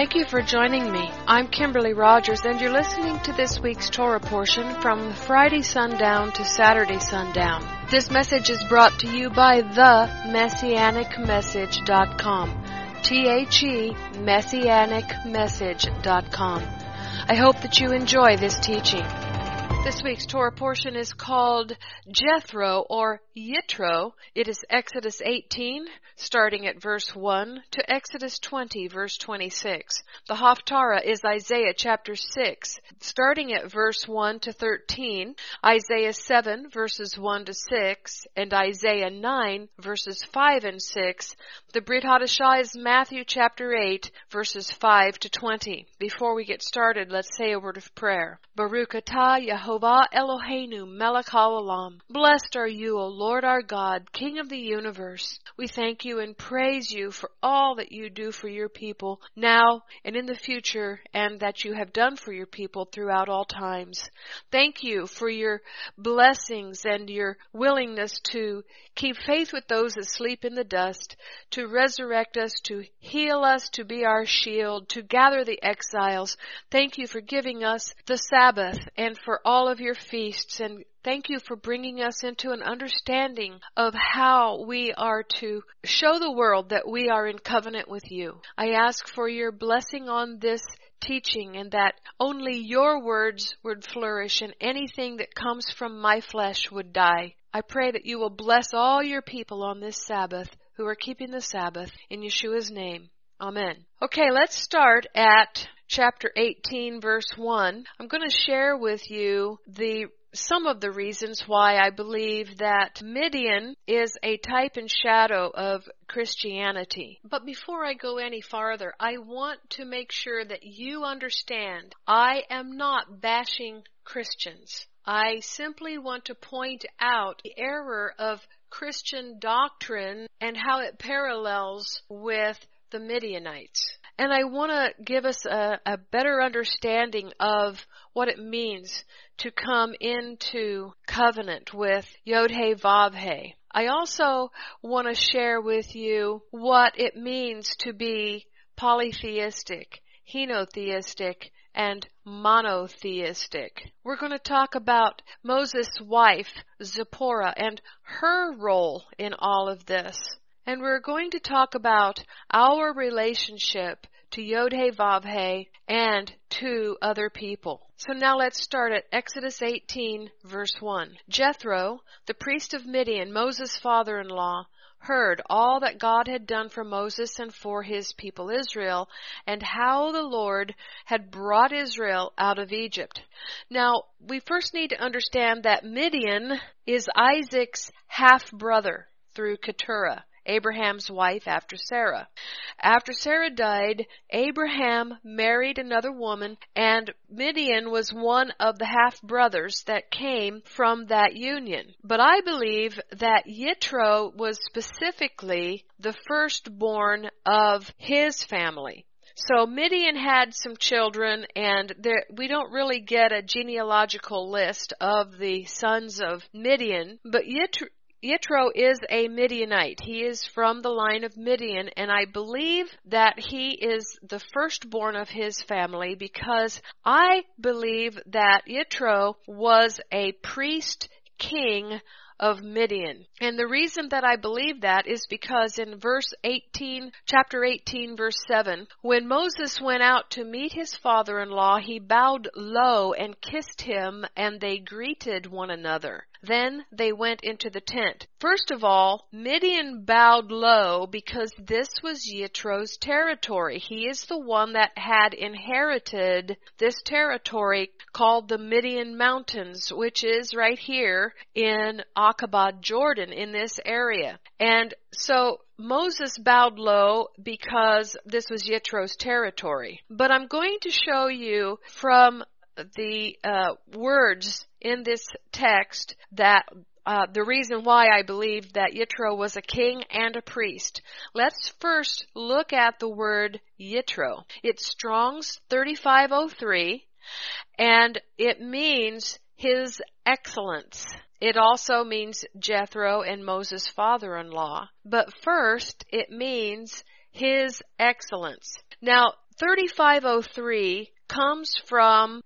Thank you for joining me. I'm Kimberly Rogers, and you're listening to this week's Torah portion from Friday sundown to Saturday sundown. This message is brought to you by themessianicmessage.com. Messianicmessage.com. I hope that you enjoy this teaching. This week's Torah portion is called Jethro or Yitro. It is Exodus 18, starting at verse 1, to Exodus 20, verse 26. The Haftarah is Isaiah chapter 6, starting at verse 1 to 13, Isaiah 7, verses 1 to 6, and Isaiah 9, verses 5 and 6. The Brit Hadashah is Matthew chapter 8, verses 5 to 20. Before we get started, let's say a word of prayer. Baruch atah Yehovah Eloheinu melech haolam. Blessed are you, O Lord our God, King of the universe. We thank you and praise you for all that you do for your people now and in the future, and that you have done for your people throughout all times. Thank you for your blessings and your willingness to keep faith with those that sleep in the dust, to resurrect us, to heal us, to be our shield, to gather the exiles. Thank you for giving us the Sabbath and for all of your feasts, and thank you for bringing us into an understanding of how we are to show the world that we are in covenant with you. I ask for your blessing on this teaching, and that only your words would flourish and anything that comes from my flesh would die. I pray that you will bless all your people on this Sabbath who are keeping the Sabbath in Yeshua's name. Amen. Okay, let's start at chapter 18, verse 1. I'm going to share with you some of the reasons why I believe that Midian is a type and shadow of Christianity. But before I go any farther, I want to make sure that you understand I am not bashing Christians. I simply want to point out the error of Christian doctrine and how it parallels with the Midianites. And I want to give us a better understanding of what it means to come into covenant with Yod-Heh Vav-Heh. I also want to share with you what it means to be polytheistic, henotheistic, and monotheistic. We're going to talk about Moses' wife, Zipporah, and her role in all of this. And we're going to talk about our relationship to Yod-Heh Vav-Heh and to other people. So now let's start at Exodus 18, verse 1. Jethro, the priest of Midian, Moses' father-in-law, heard all that God had done for Moses and for his people Israel, and how the Lord had brought Israel out of Egypt. Now, we first need to understand that Midian is Isaac's half-brother through Keturah, Abraham's wife after Sarah. After Sarah died, Abraham married another woman, and Midian was one of the half-brothers that came from that union. But I believe that Yitro was specifically the firstborn of his family. So Midian had some children, and we don't really get a genealogical list of the sons of Midian, but Yitro is a Midianite. He is from the line of Midian, and I believe that he is the firstborn of his family because I believe that Yitro was a priest king of Midian. And the reason that I believe that is because in chapter 18, verse 7, when Moses went out to meet his father-in-law, he bowed low and kissed him, and they greeted one another. Then they went into the tent. First of all, Midian bowed low because this was Yitro's territory. He is the one that had inherited this territory called the Midian Mountains, which is right here in Aqaba, Jordan, in this area. And so Moses bowed low because this was Yitro's territory. But I'm going to show you from the words in this text that the reason why I believe that Yitro was a king and a priest. Let's first look at the word Yitro. It's Strong's 3503, and it means his excellence. It also means Jethro and Moses' father-in-law. But first, it means his excellence. Now, 3503 comes from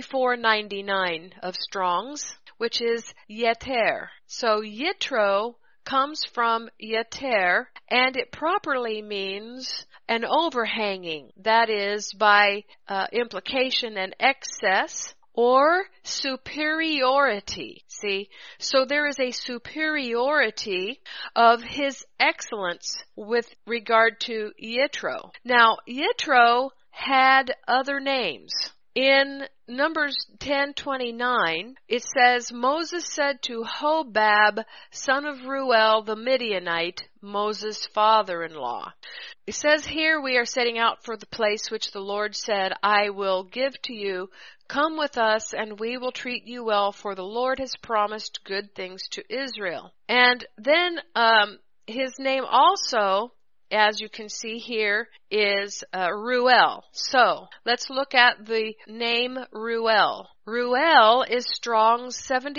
3499 of Strong's, which is Yeter. So Yitro comes from Yeter, and it properly means an overhanging, that is, by implication, an excess, or superiority. See, so there is a superiority of his excellence with regard to Yitro. Now, Yitro had other names. In Numbers 10:29, it says, Moses said to Hobab, son of Ruel the Midianite, Moses' father-in-law. It says here, we are setting out for the place which the Lord said, I will give to you. Come with us, and we will treat you well, for the Lord has promised good things to Israel. And then his name also, as you can see here, is Ruel. So let's look at the name Ruel. Ruel is Strong's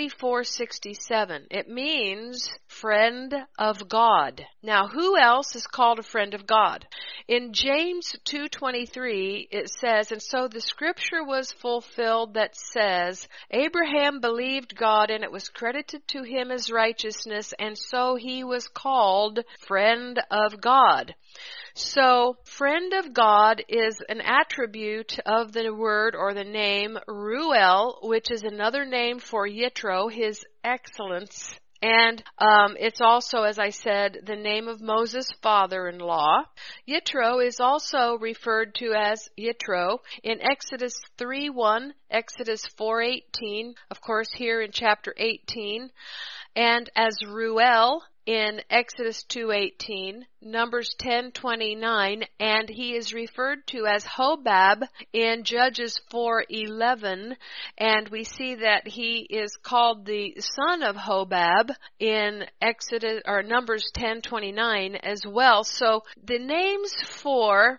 7467. It means friend of God. Now, who else is called a friend of God? In James 2:23, it says, and so the scripture was fulfilled that says, Abraham believed God, and it was credited to him as righteousness, and so he was called friend of God. So, friend of God is an attribute of the word or the name Ruel, which is another name for Yitro, his excellence. And it's also, as I said, the name of Moses' father-in-law. Yitro is also referred to as Yitro in Exodus 3:1, Exodus 4:18, of course here in chapter 18, and as Ruel in Exodus 2:18, Numbers 10:29, and he is referred to as Hobab in Judges 4:11, and we see that he is called the son of Hobab in Exodus or Numbers 10:29 as well. So the names for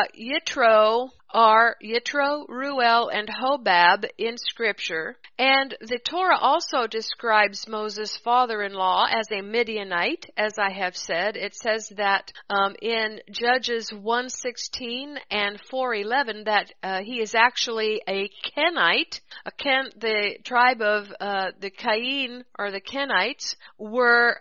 Yitro are Yitro, Ruel, and Hobab in Scripture. And the Torah also describes Moses' father-in-law as a Midianite, as I have said. It says that in Judges 1:16 and 4:11 that he is actually a Kenite. The tribe of the Cain, or the Kenites, were,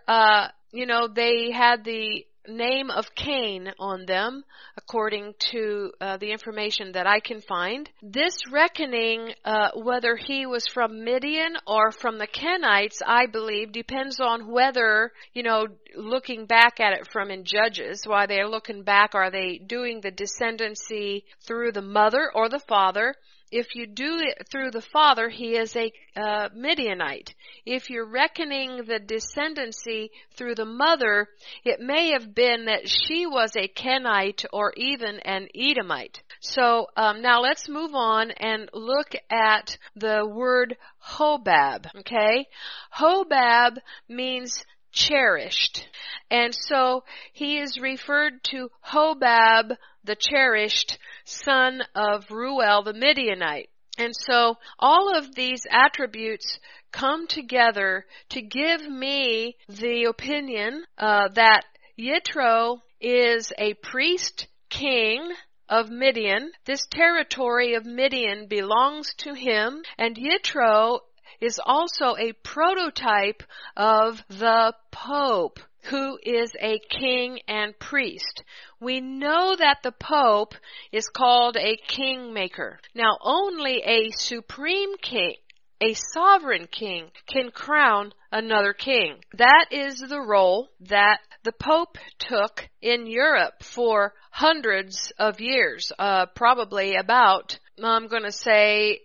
they had the name of Cain on them, according to the information that I can find. This reckoning, whether he was from Midian or from the Kenites, I believe, depends on whether, looking back at it from in Judges, why they're looking back, are they doing the descendancy through the mother or the father? If you do it through the father, he is a Midianite. If you're reckoning the descendancy through the mother, it may have been that she was a Kenite or even an Edomite. So now let's move on and look at the word Hobab. Okay, Hobab means cherished, and so he is referred to Hobab, the cherished, son of Ruel the Midianite. And so all of these attributes come together to give me the opinion that Yitro is a priest king of Midian. This territory of Midian belongs to him, and Yitro is also a prototype of the Pope, who is a king and priest. We know that the Pope is called a kingmaker. Now, only a supreme king, a sovereign king, can crown another king. That is the role that the Pope took in Europe for hundreds of years, probably about, I'm going to say,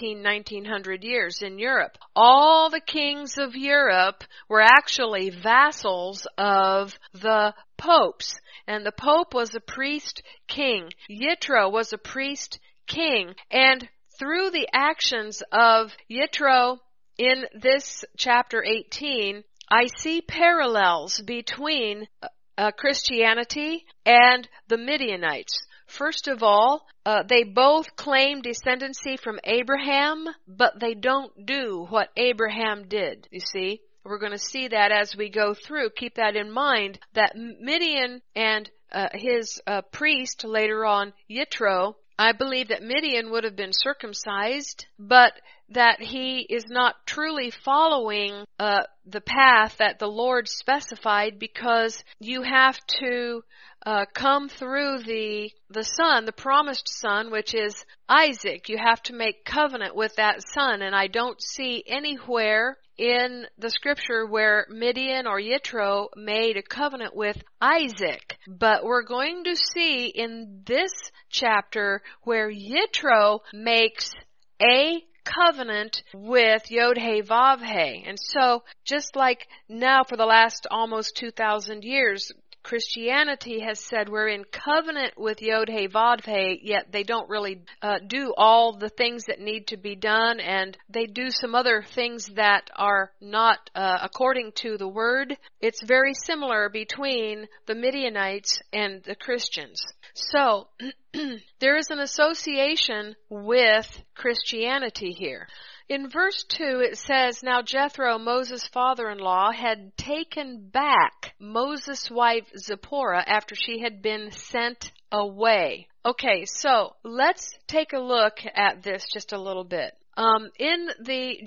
1900 years in Europe. All the kings of Europe were actually vassals of the popes. And the Pope was a priest king. Yitro was a priest king. And through the actions of Yitro in this chapter 18, I see parallels between Christianity and the Midianites. First of all, they both claim descendancy from Abraham, but they don't do what Abraham did, you see. We're going to see that as we go through. Keep that in mind, that Midian and his priest, later on Yitro, I believe that Midian would have been circumcised, but that he is not truly following the path that the Lord specified, because you have to come through the son, the promised son, which is Isaac. You have to make covenant with that son, and I don't see anywhere in the scripture where Midian or Yitro made a covenant with Isaac. But we're going to see in this chapter where Yitro makes a covenant with Yod-Heh-Vav-Heh. And so, just like now for the last almost 2,000 years, Christianity has said we're in covenant with Yod-Heh-Vav-Heh, yet they don't really do all the things that need to be done, and they do some other things that are not according to the Word. It's very similar between the Midianites and the Christians. So, there is an association with Christianity here. In verse 2 it says, "Now Jethro, Moses' father-in-law, had taken back Moses' wife Zipporah after she had been sent away." Okay, so let's take a look at this just a little bit. In the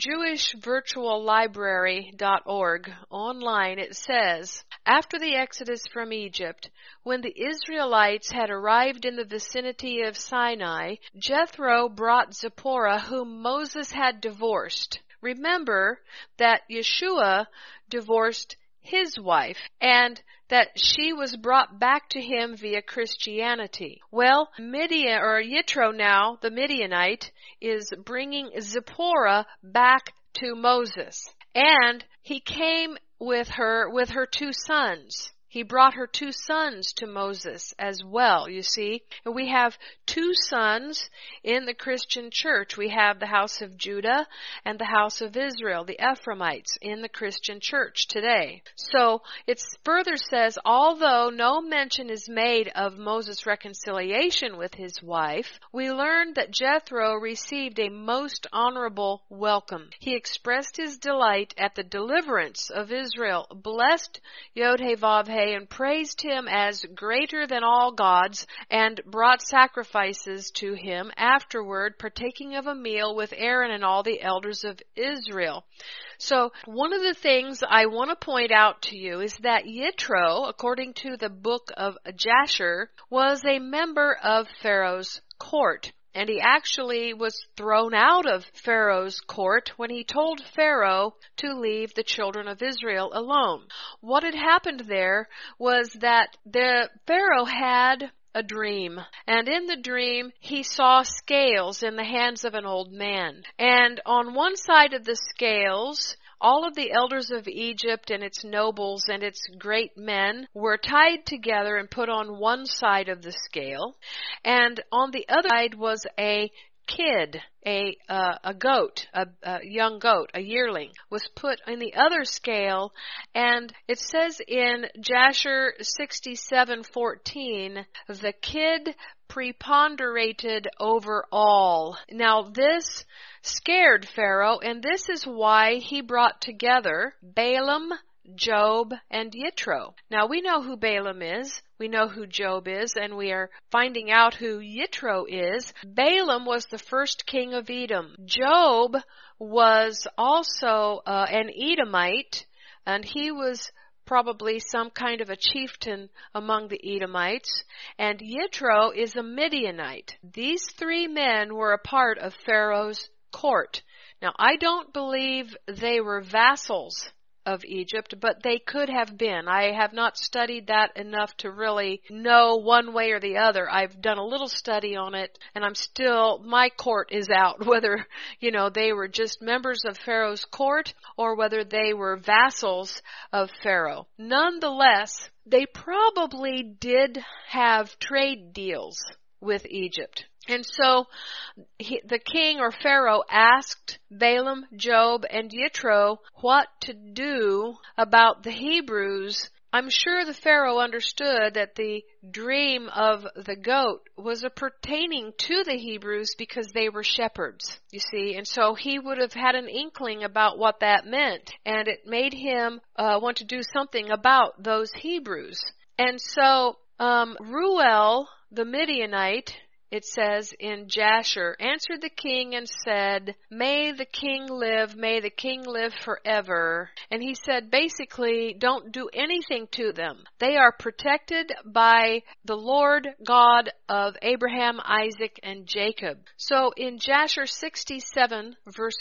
jewishvirtuallibrary.org online, it says, "After the exodus from Egypt, when the Israelites had arrived in the vicinity of Sinai, Jethro brought Zipporah, whom Moses had divorced." Remember that Yeshua divorced his wife, and that she was brought back to him via Christianity. Well, Midian, or Yitro now, the Midianite, is bringing Zipporah back to Moses. And he came with her 2 sons. He brought her 2 sons to Moses as well, you see. And we have 2 sons in the Christian church. We have the house of Judah and the house of Israel, the Ephraimites, in the Christian church today. So it further says, although no mention is made of Moses' reconciliation with his wife, we learn that Jethro received a most honorable welcome. He expressed his delight at the deliverance of Israel, blessed Yod-Heh-Vav-Heh, and praised him as greater than all gods, and brought sacrifices to him, afterward partaking of a meal with Aaron and all the elders of Israel. So one of the things I want to point out to you is that Yitro, according to the book of Jasher, was a member of Pharaoh's court. And he actually was thrown out of Pharaoh's court when he told Pharaoh to leave the children of Israel alone. What had happened there was that the Pharaoh had a dream, and in the dream he saw scales in the hands of an old man. And on one side of the scales, all of the elders of Egypt and its nobles and its great men were tied together and put on one side of the scale. And on the other side was a kid, a goat, a young goat, a yearling, was put in the other scale. And it says in Jasher 67:14, the kid preponderated over all. Now this scared Pharaoh, and this is why he brought together Balaam, Job, and Yitro. Now we know who Balaam is, we know who Job is, and we are finding out who Yitro is. Balaam was the first king of Edom. Job was also an Edomite, and he was probably some kind of a chieftain among the Edomites, and Yitro is a Midianite. These 3 men were a part of Pharaoh's court. Now, I don't believe they were vassals of Egypt, but they could have been. I have not studied that enough to really know one way or the other. I've done a little study on it, and my court is out, whether, they were just members of Pharaoh's court or whether they were vassals of Pharaoh. Nonetheless, they probably did have trade deals with Egypt. And so the king or Pharaoh asked Balaam, Job, and Yitro what to do about the Hebrews. I'm sure the Pharaoh understood that the dream of the goat was pertaining to the Hebrews because they were shepherds, you see. And so he would have had an inkling about what that meant. And it made him want to do something about those Hebrews. And so Reuel the Midianite, it says in Jasher, answered the king and said, may the king live forever. And he said, basically, don't do anything to them. They are protected by the Lord God of Abraham, Isaac, and Jacob. So in Jasher 67, verse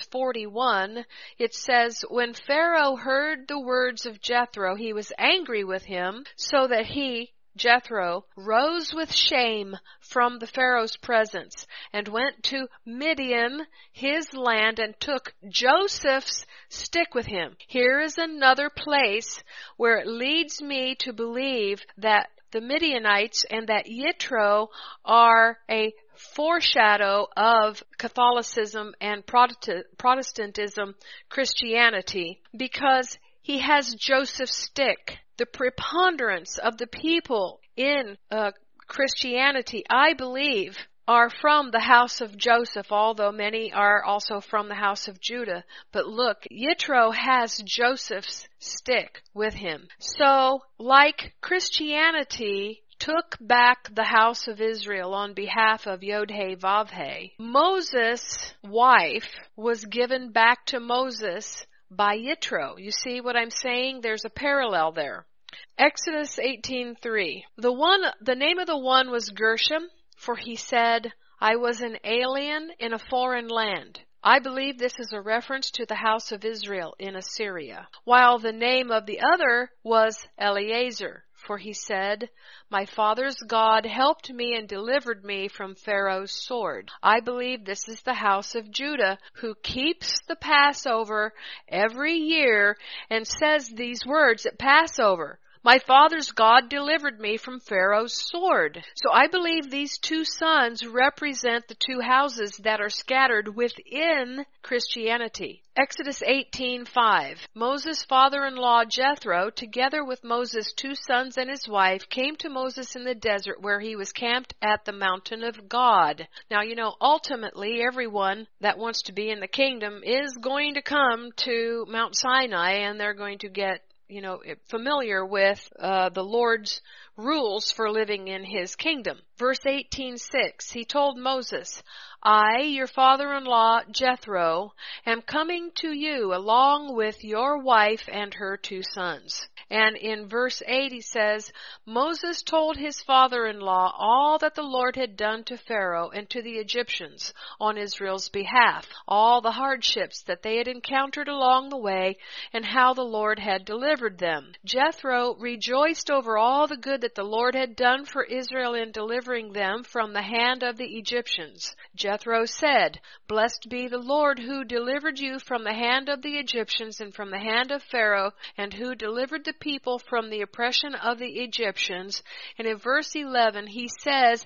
41, it says, when Pharaoh heard the words of Jethro, he was angry with him, so that he, Jethro, rose with shame from the Pharaoh's presence and went to Midian, his land, and took Joseph's stick with him. Here is another place where it leads me to believe that the Midianites and that Yitro are a foreshadow of Catholicism and Protestantism, Christianity, because he has Joseph's stick. The preponderance of the people in Christianity, I believe, are from the house of Joseph, although many are also from the house of Judah. But look, Yitro has Joseph's stick with him. So, like Christianity took back the house of Israel on behalf of Yod-Heh-Vav-Heh, Moses' wife was given back to Moses by Yitro. You see what I'm saying? There's a parallel there. Exodus 18:3. The name of the one was Gershom, for he said, I was an alien in a foreign land. I believe this is a reference to the house of Israel in Assyria. While the name of the other was Eleazar, for he said, my father's God helped me and delivered me from Pharaoh's sword. I believe this is the house of Judah, who keeps the Passover every year and says these words at Passover. My father's God delivered me from Pharaoh's sword. So I believe these two sons represent the two houses that are scattered within Christianity. Exodus 18:5. Moses' father-in-law Jethro, together with Moses' two sons and his wife, came to Moses in the desert where he was camped at the mountain of God. Now, ultimately everyone that wants to be in the kingdom is going to come to Mount Sinai, and they're going to get familiar with the Lord's rules for living in his kingdom. Verse 18:6, he told Moses, I, your father-in-law Jethro, am coming to you along with your wife and her two sons. And in verse 8 he says, Moses told his father-in-law all that the Lord had done to Pharaoh and to the Egyptians on Israel's behalf, all the hardships that they had encountered along the way, and how the Lord had delivered them. Jethro rejoiced over all the good that the Lord had done for Israel in delivering them from the hand of the Egyptians. Jethro said, Blessed be the Lord who delivered you from the hand of the Egyptians and from the hand of Pharaoh, and who delivered the people from the oppression of the Egyptians. And in verse 11 he says,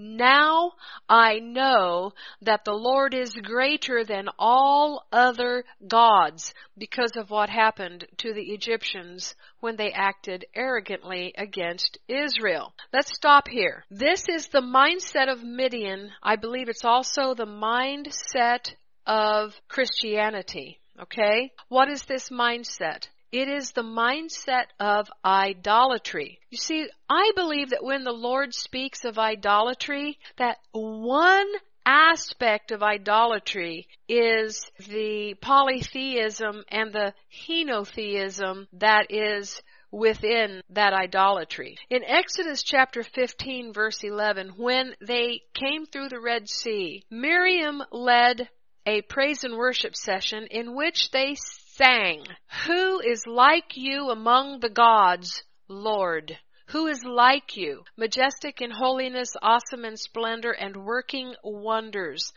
Now I know that the Lord is greater than all other gods, because of what happened to the Egyptians when they acted arrogantly against Israel. Let's stop here. This is the mindset of Midian. I believe it's also the mindset of Christianity. Okay? What is this mindset? It is the mindset of idolatry. You see, I believe that when the Lord speaks of idolatry, that one aspect of idolatry is the polytheism and the henotheism that is within that idolatry. In Exodus chapter 15 verse 11, when they came through the Red Sea, Miriam led a praise and worship session in which they sang, Who is like you among the gods, Lord? Who is like you, majestic in holiness, awesome in splendor, and working wonders?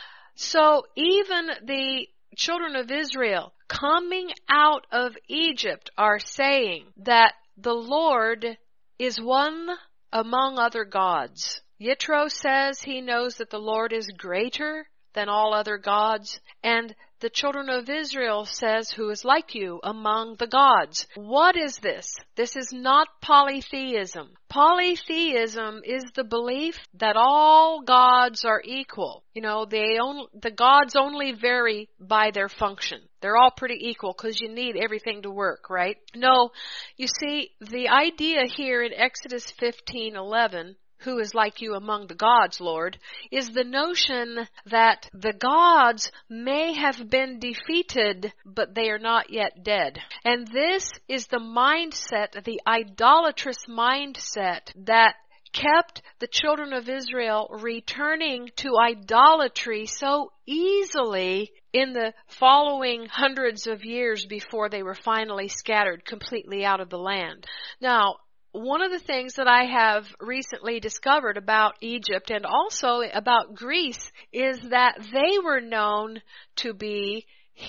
So even the children of Israel coming out of Egypt are saying that the Lord is one among other gods. Yitro says he knows that the Lord is greater than all other gods, and the children of Israel says, who is like you among the gods. What is this? This is not polytheism. Polytheism is the belief that all gods are equal. The gods only vary by their function. They're all pretty equal because you need everything to work, right? No, you see, the idea here in Exodus 15:11, who is like you among the gods, Lord, is the notion that the gods may have been defeated, but they are not yet dead. And this is the mindset, the idolatrous mindset that kept the children of Israel returning to idolatry so easily in the following hundreds of years before they were finally scattered completely out of the land. Now, one of the things that I have recently discovered about Egypt and also about Greece is that they were known to be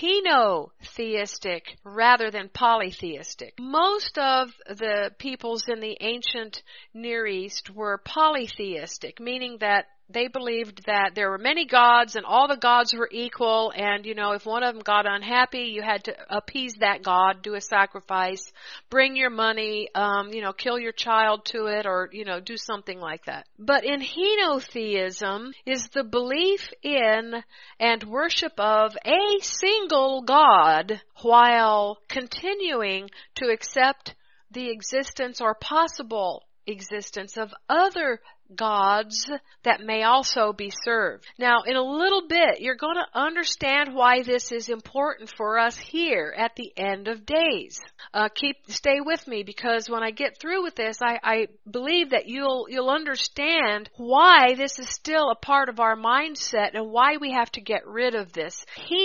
henotheistic rather than polytheistic. Most of the peoples in the ancient Near East were polytheistic, meaning that they believed that there were many gods and all the gods were equal, and if one of them got unhappy, you had to appease that god, do a sacrifice, bring your money, kill your child to it, or do something like that. But in henotheism is the belief in and worship of a single god while continuing to accept the existence or possible existence of other gods that may also be served. Now, in a little bit, you're going to understand why this is important for us here at the end of days. Stay with me, because when I get through with this, I believe that you'll understand why this is still a part of our mindset and why we have to get rid of this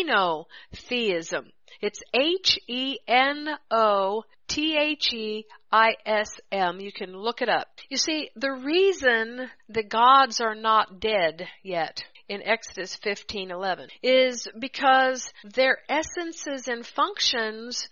henotheism. It's Henotheism. You can look it up. You see, the reason the gods are not dead yet in Exodus 15:11 is because their essences and functions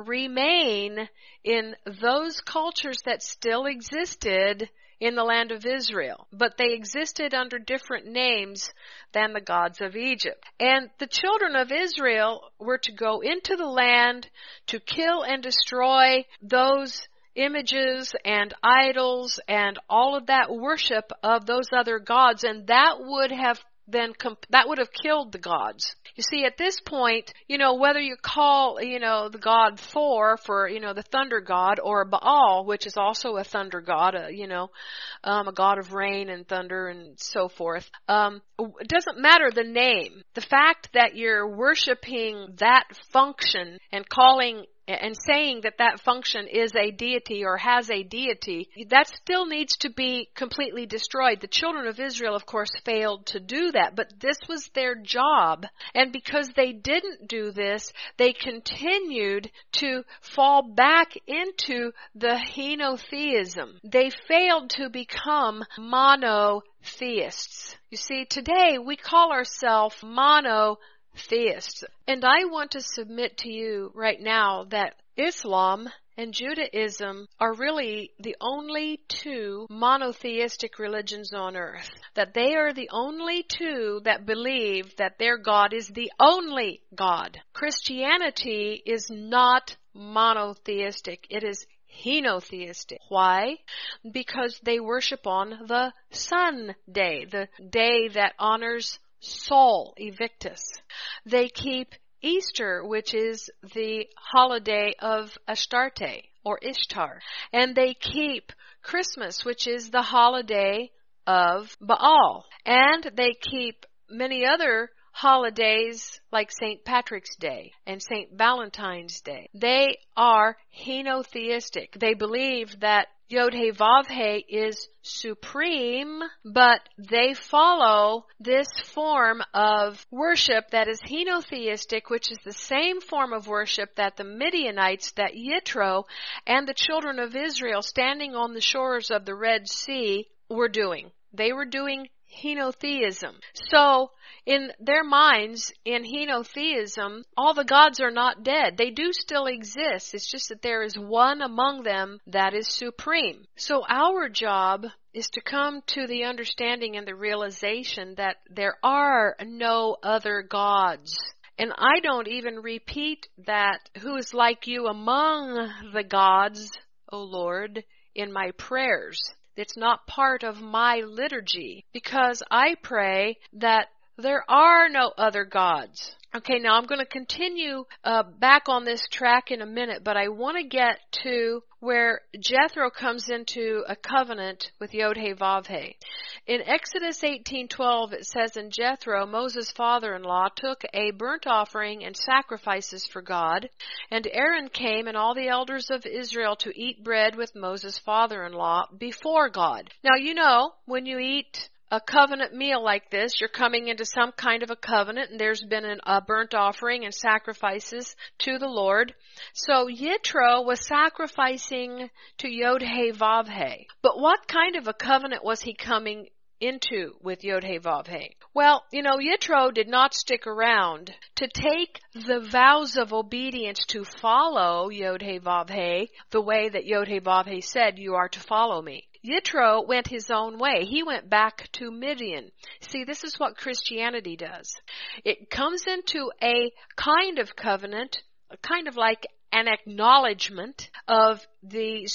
remain in those cultures that still existed in the land of Israel, but they existed under different names than the gods of Egypt. And the children of Israel were to go into the land to kill and destroy those images and idols and all of that worship of those other gods, and that would have killed the gods. You see, at this point, whether you call, the god Thor for, the thunder god, or Baal, which is also a thunder god, a god of rain and thunder and so forth, it doesn't matter the name. The fact that you're worshiping that function and calling and saying that that function is a deity or has a deity, that still needs to be completely destroyed. The children of Israel, of course, failed to do that, but this was their job. And because they didn't do this, they continued to fall back into the henotheism. They failed to become monotheists. You see, today we call ourselves monotheists. And I want to submit to you right now that Islam and Judaism are really the only two monotheistic religions on earth. That they are the only two that believe that their God is the only God. Christianity is not monotheistic. It is henotheistic. Why? Because they worship on the Sun Day, the day that honors Sol Invictus. They keep Easter, which is the holiday of Astarte or Ishtar. And they keep Christmas, which is the holiday of Baal. And they keep many other holidays like St. Patrick's Day and St. Valentine's Day. They are henotheistic. They believe that Yod-Heh-Vav-Heh is supreme, but they follow this form of worship that is henotheistic, which is the same form of worship that the Midianites, that Yitro, and the children of Israel standing on the shores of the Red Sea were doing. They were doing henotheism. So, in their minds, in henotheism, all the gods are not dead. They do still exist. It's just that there is one among them that is supreme. So our job is to come to the understanding and the realization that there are no other gods. And I don't even repeat that, who is like you among the gods, O Lord, in my prayers. It's not part of my liturgy, because I pray that there are no other gods. Okay, now I'm going to continue back on this track in a minute, but I want to get to where Jethro comes into a covenant with Yod-Heh-Vav-Heh. In Exodus 18:12, it says, "And Jethro, Moses' father-in-law, took a burnt offering and sacrifices for God, and Aaron came and all the elders of Israel to eat bread with Moses' father-in-law before God." Now, you know, when you eat a covenant meal like this, you're coming into some kind of a covenant, and there's been a burnt offering and sacrifices to the Lord. So Yitro was sacrificing to Yod-Heh-Vav-Heh. But what kind of a covenant was he coming into with Yod-Heh-Vav-Heh? Well, you know, Yitro did not stick around to take the vows of obedience to follow Yod-Heh-Vav-Heh the way that Yod-Heh-Vav-Heh said, "You are to follow me." Yitro went his own way. He went back to Midian. See, this is what Christianity does. It comes into a kind of covenant, kind of like an acknowledgement of the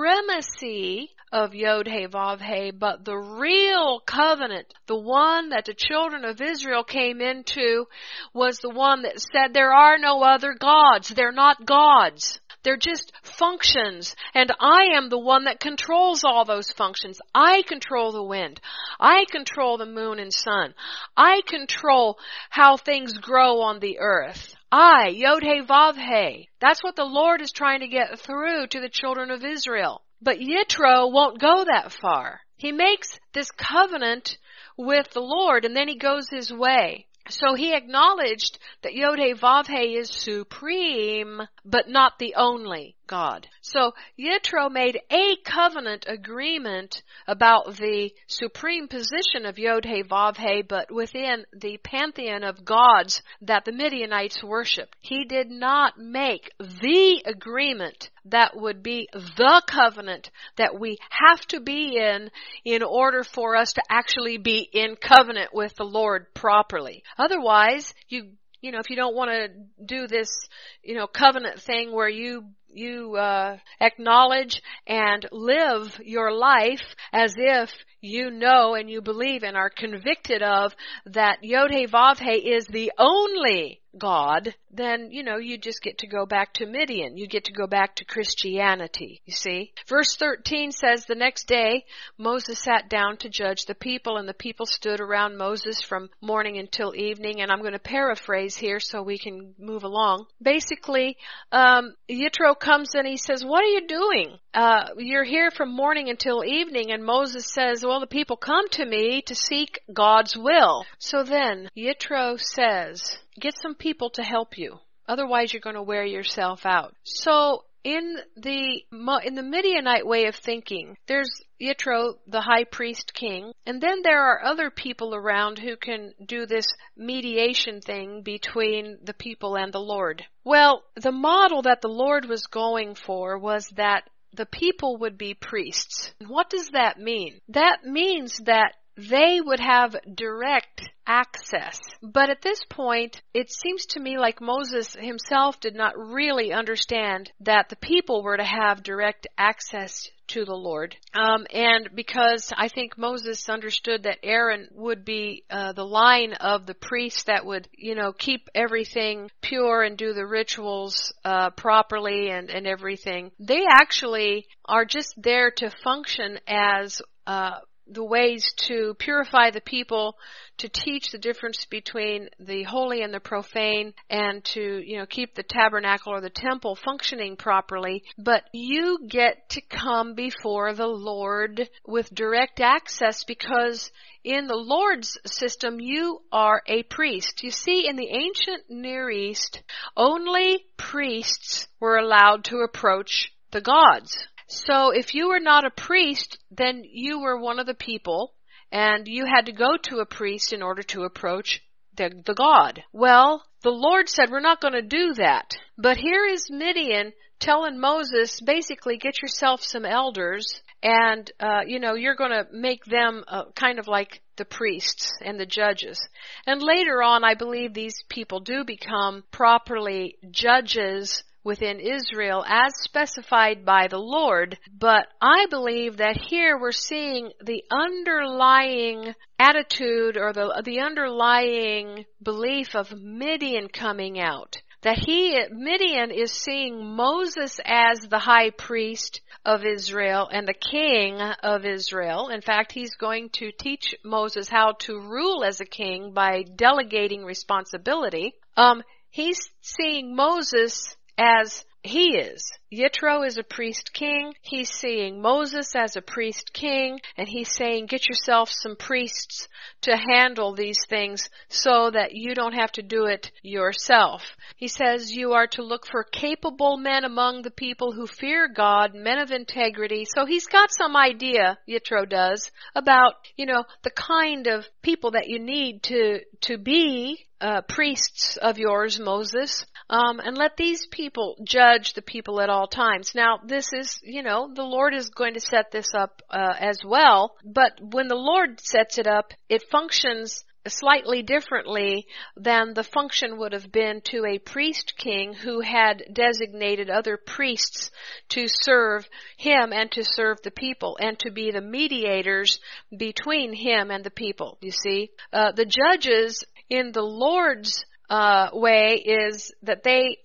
supremacy of Yod-Heh-Vav-Heh, but the real covenant, the one that the children of Israel came into, was the one that said there are no other gods. They're not gods. They're just functions, and I am the one that controls all those functions. I control the wind. I control the moon and sun. I control how things grow on the earth. I, Yod-Heh-Vav-Heh. That's what the Lord is trying to get through to the children of Israel. But Yitro won't go that far. He makes this covenant with the Lord, and then he goes his way. So he acknowledged that Yod-Heh-Vav-Heh is supreme, but not the only God. So Yitro made a covenant agreement about the supreme position of Yod-Heh-Vav-Heh, but within the pantheon of gods that the Midianites worshiped. He did not make the agreement that would be the covenant that we have to be in order for us to actually be in covenant with the Lord properly. Otherwise, you know, if you don't want to do this, covenant thing where you acknowledge and live your life as if you know and you believe and are convicted of that Yod-Heh-Vav-Heh is the only God, then, you just get to go back to Midian. You get to go back to Christianity, you see. Verse 13 says, "The next day Moses sat down to judge the people, and the people stood around Moses from morning until evening." And I'm going to paraphrase here so we can move along. Basically, Yitro comes and he says, "What are you doing? You're here from morning until evening." And Moses says, "Well, the people come to me to seek God's will." So then Yitro says, "Get some people to help you. Otherwise, you're going to wear yourself out." So in the Midianite way of thinking, there's Yitro, the high priest king, and then there are other people around who can do this mediation thing between the people and the Lord. Well, the model that the Lord was going for was that the people would be priests. And what does that mean? That means that they would have direct access. But at this point, it seems to me like Moses himself did not really understand that the people were to have direct access to the Lord. And because I think Moses understood that Aaron would be the line of the priest that would, keep everything pure and do the rituals properly and everything. They actually are just there to function as the ways to purify the people, to teach the difference between the holy and the profane, and to, keep the tabernacle or the temple functioning properly. But you get to come before the Lord with direct access, because in the Lord's system, you are a priest. You see, in the ancient Near East, only priests were allowed to approach the gods. So if you were not a priest, then you were one of the people, and you had to go to a priest in order to approach the God. Well, the Lord said, we're not going to do that. But here is Midian telling Moses, basically, get yourself some elders, and, you're going to make them kind of like the priests and the judges. And later on, I believe these people do become properly judges within Israel as specified by the Lord. But I believe that here we're seeing the underlying attitude or the underlying belief of Midian coming out. That Midian is seeing Moses as the high priest of Israel and the king of Israel. In fact, he's going to teach Moses how to rule as a king by delegating responsibility. He's seeing Moses as he is. Yitro is a priest king. He's seeing Moses as a priest king, and he's saying, get yourself some priests to handle these things so that you don't have to do it yourself. He says you are to look for capable men among the people who fear God, men of integrity. So he's got some idea, Yitro does, about, the kind of people that you need to be priests of yours, Moses, and let these people judge the people at all times. Now, this is, the Lord is going to set this up as well, but when the Lord sets it up, it functions slightly differently than the function would have been to a priest king who had designated other priests to serve him and to serve the people and to be the mediators between him and the people. You see, the judges in the Lord's way is that they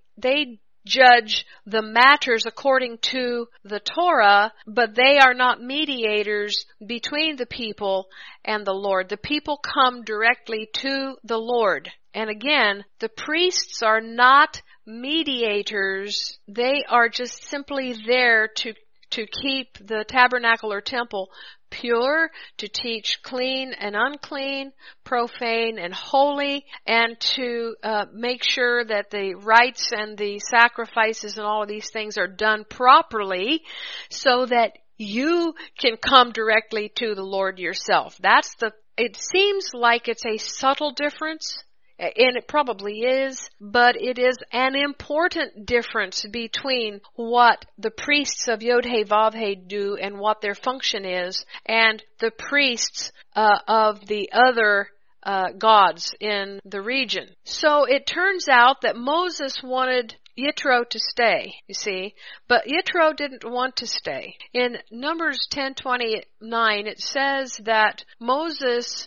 judge the matters according to the Torah, but they are not mediators between the people and the Lord. The people come directly to the Lord. And again, the priests are not mediators. They are just simply there to keep the tabernacle or temple pure, to teach clean and unclean, profane and holy, and to make sure that the rites and the sacrifices and all of these things are done properly so that you can come directly to the Lord yourself. It seems like it's a subtle difference, and it probably is, but it is an important difference between what the priests of Yod-Heh-Vav-Heh do and what their function is, and the priests of the other gods in the region. So it turns out that Moses wanted Yitro to stay, you see, but Yitro didn't want to stay. In Numbers 10:29, it says that Moses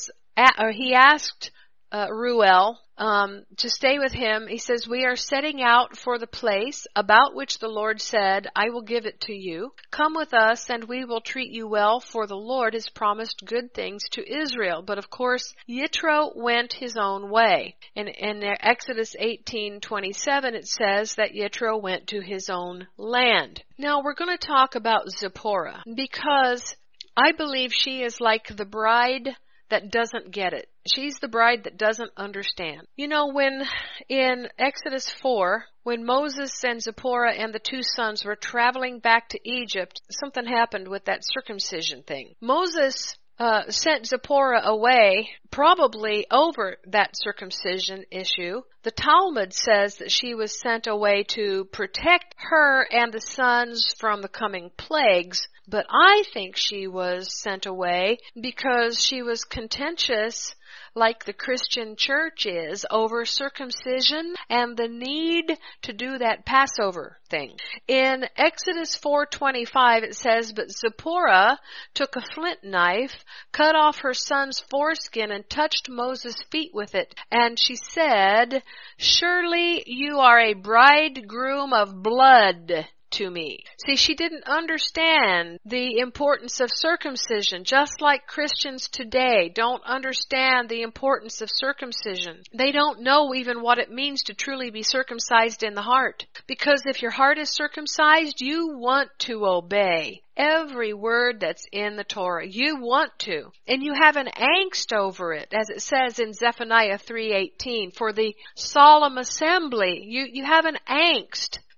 he asked Ruel to stay with him. He says, we are setting out for the place about which the Lord said, I will give it to you. Come with us and we will treat you well, for the Lord has promised good things to Israel. But of course, Yitro went his own way. In Exodus 18:27, it says that Yitro went to his own land. Now we're going to talk about Zipporah, because I believe she is like the bride that doesn't get it. She's the bride that doesn't understand. When in Exodus 4, when Moses and Zipporah and the two sons were traveling back to Egypt, something happened with that circumcision thing. Moses sent Zipporah away, probably over that circumcision issue. The Talmud says that she was sent away to protect her and the sons from the coming plagues, but I think she was sent away because she was contentious, like the Christian church is, over circumcision and the need to do that Passover thing. In Exodus 4:25 it says, but Zipporah took a flint knife, cut off her son's foreskin, and touched Moses' feet with it. And she said, surely you are a bridegroom of blood to me. See, she didn't understand the importance of circumcision, just like Christians today don't understand the importance of circumcision. They don't know even what it means to truly be circumcised in the heart. Because if your heart is circumcised, you want to obey every word that's in the Torah. You want to. And you have an angst over it, as it says in Zephaniah 3:18. For the solemn assembly, you have an angst.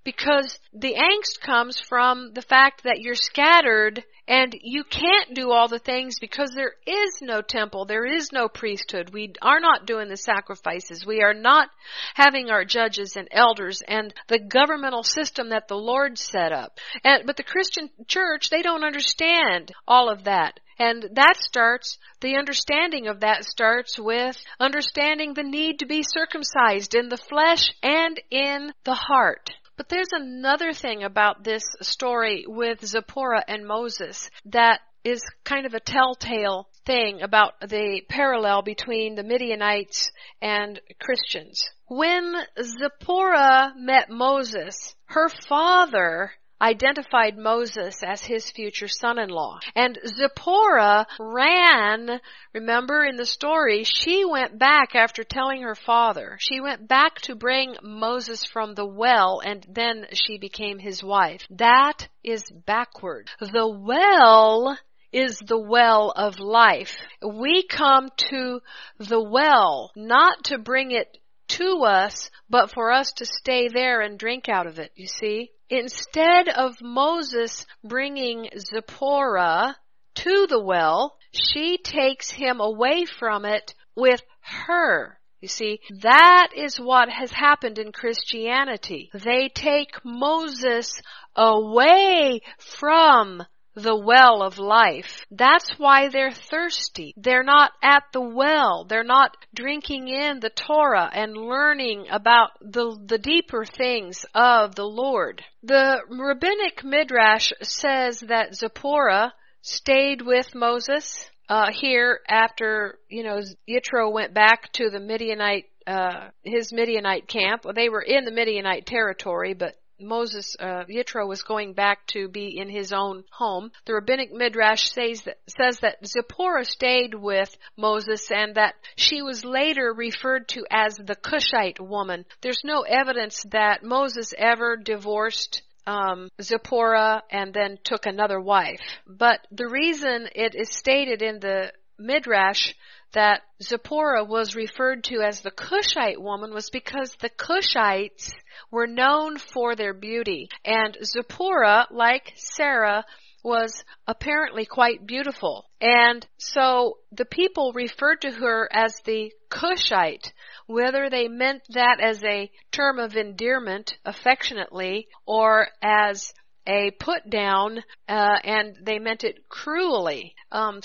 because the angst comes from the fact that you're scattered and you can't do all the things because there is no temple, there is no priesthood. We are not doing the sacrifices. We are not having our judges and elders and the governmental system that the Lord set up. But the Christian church, they don't understand all of that. And the understanding of that starts with understanding the need to be circumcised in the flesh and in the heart. But there's another thing about this story with Zipporah and Moses that is kind of a telltale thing about the parallel between the Midianites and Christians. When Zipporah met Moses, her father identified Moses as his future son-in-law. And Zipporah ran, remember in the story, she went back after telling her father. She went back to bring Moses from the well, and then she became his wife. That is backward. The well is the well of life. We come to the well not to bring it to us, but for us to stay there and drink out of it, you see. Instead of Moses bringing Zipporah to the well, she takes him away from it with her. You see, that is what has happened in Christianity. They take Moses away from the well of life. That's why they're thirsty. They're not at the well. They're not drinking in the Torah and learning about the deeper things of the Lord. The rabbinic midrash says that Zipporah stayed with Moses here after, Yitro went back to the Midianite, his Midianite camp. Well, they were in the Midianite territory, but Yitro was going back to be in his own home. The rabbinic midrash says that Zipporah stayed with Moses and that she was later referred to as the Cushite woman. There's no evidence that Moses ever divorced Zipporah and then took another wife. But the reason it is stated in the midrash that Zipporah was referred to as the Cushite woman was because the Cushites were known for their beauty. And Zipporah, like Sarah, was apparently quite beautiful. And so the people referred to her as the Cushite, whether they meant that as a term of endearment affectionately or as a put down, and they meant it cruelly.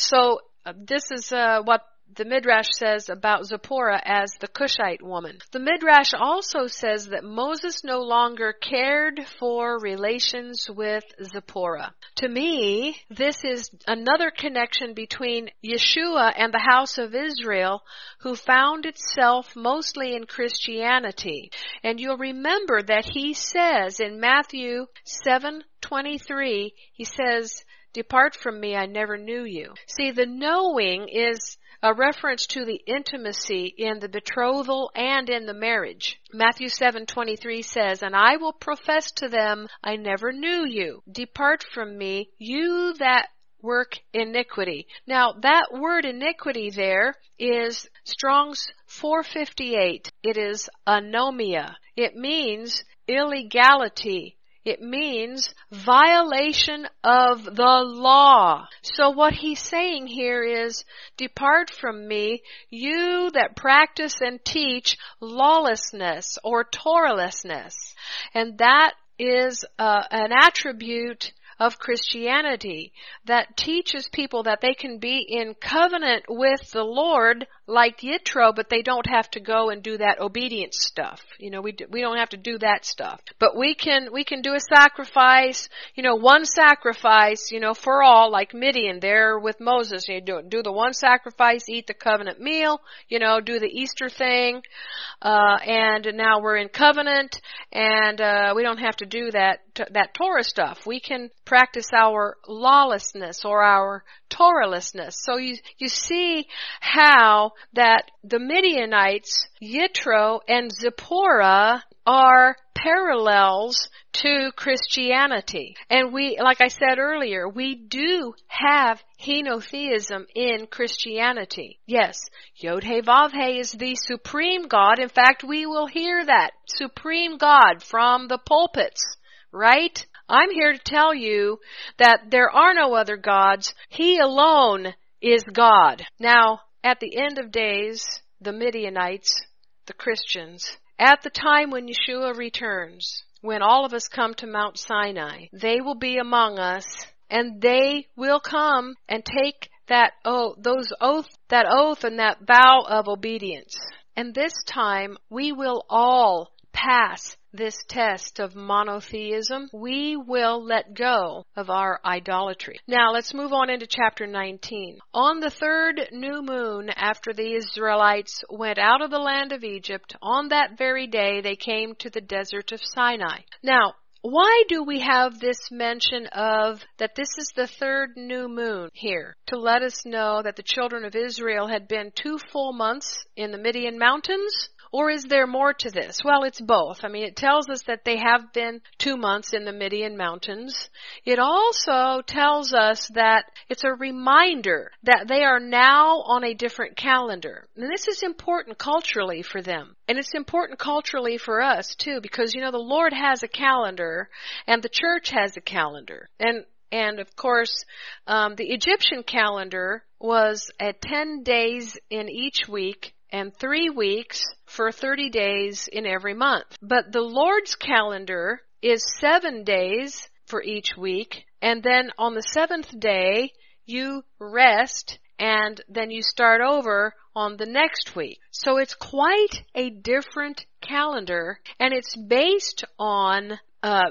This is what the Midrash says about Zipporah as the Cushite woman. The Midrash also says that Moses no longer cared for relations with Zipporah. To me, this is another connection between Yeshua and the house of Israel, who found itself mostly in Christianity. And you'll remember that he says in Matthew 7:23, he says, "Depart from me, I never knew you." See, the knowing is a reference to the intimacy in the betrothal and in the marriage. Matthew 7:23 says, "And I will profess to them, I never knew you. Depart from me, you that work iniquity." Now, that word iniquity there is Strong's 458. It is anomia. It means illegality. It means violation of the law. So what he's saying here is, depart from me, you that practice and teach lawlessness or Torahlessness. And that is an attribute of Christianity that teaches people that they can be in covenant with the Lord like Yitro, but they don't have to go and do that obedience stuff. We don't have to do that stuff. But we can do a sacrifice, one sacrifice, for all, like Midian there with Moses. You do the one sacrifice, eat the covenant meal, do the Easter thing, and now we're in covenant, and we don't have to do that Torah stuff. We can practice our lawlessness or our Torahlessness. So you see how that the Midianites, Yitro and Zipporah, are parallels to Christianity. And like I said earlier, we do have henotheism in Christianity. Yes, Yod-Heh-Vav-Heh is the supreme God. In fact, we will hear that supreme God from the pulpits, right? I'm here to tell you that there are no other gods. He alone is God. Now, at the end of days, the Midianites, the Christians, at the time when Yeshua returns, when all of us come to Mount Sinai, they will be among us, and they will come and take that oath and that vow of obedience. And this time, we will all pass this test of monotheism. We will let go of our idolatry. Now let's move on into chapter 19. On the third new moon after the Israelites went out of the land of Egypt, on that very day they came to the desert of Sinai. Now, why do we have this mention of that this is the third new moon here? To let us know that the children of Israel had been 2 full months in the Midian mountains? Or is there more to this? Well, it's both. I mean, it tells us that they have been 2 months in the Midian mountains. It also tells us that it's a reminder that they are now on a different calendar. And this is important culturally for them. And it's important culturally for us, too, because, the Lord has a calendar and the church has a calendar. And of course, the Egyptian calendar was at 10 days in each week, and 3 weeks for 30 days in every month. But the Lord's calendar is 7 days for each week, and then on the 7th day, you rest, and then you start over on the next week. So it's quite a different calendar, and it's based on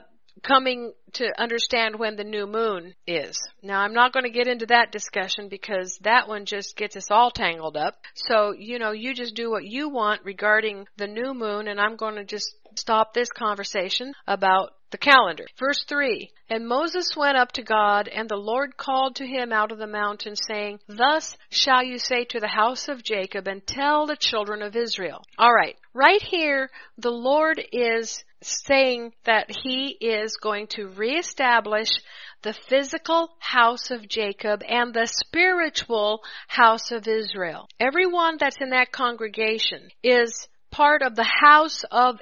coming to understand when the new moon is. Now, I'm not going to get into that discussion because that one just gets us all tangled up. So, you just do what you want regarding the new moon, and I'm going to just stop this conversation about the calendar. Verse 3, and Moses went up to God, and the Lord called to him out of the mountain, saying, Thus shall you say to the house of Jacob, and tell the children of Israel. All right, right here, the Lord is saying that He is going to reestablish the physical house of Jacob and the spiritual house of Israel. Everyone that's in that congregation is part of the house of